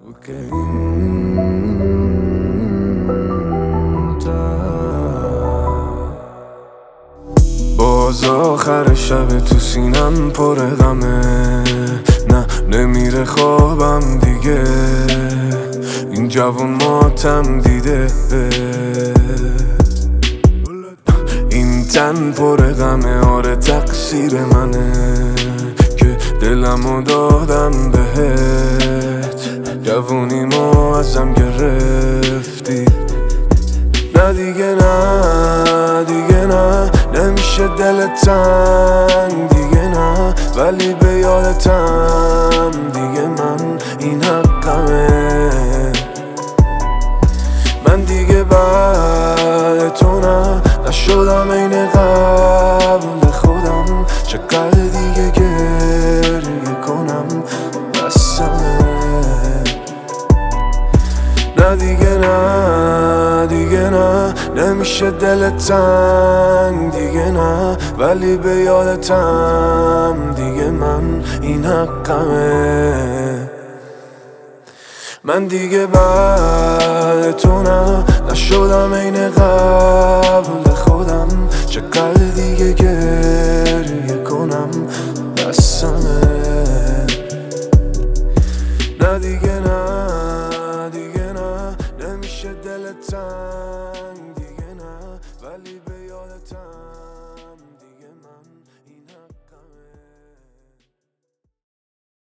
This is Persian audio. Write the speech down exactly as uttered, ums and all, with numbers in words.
باز آخر شب تو سینم پر غمه، نه نمیره خوابم دیگه، این جوون ماتم دیده، این تن پر غمه، آره تقصیر منه که دلمو دادم بهت، جوونیمو ازم گرفتی. نه دیگه نه دیگه نه، نمیشه دلت تنگ دیگه نه، ولی به یادتم دیگه، من این حقمه. من دیگه بعد تو نه نشدم این قبل خودم، چقدر دیگه گریه کنم بسمه. نه دیگه نه دیگه نه، نمیشه دلت تنگ دیگه نه، ولی به یادتم دیگه، من این حقمه. من دیگه بعد تو نه نشدم این قبل خودم، چقدر دیگه گریه کنم بسمه. نه دیگه نه دیگه نه، نمیشه دلت تنگ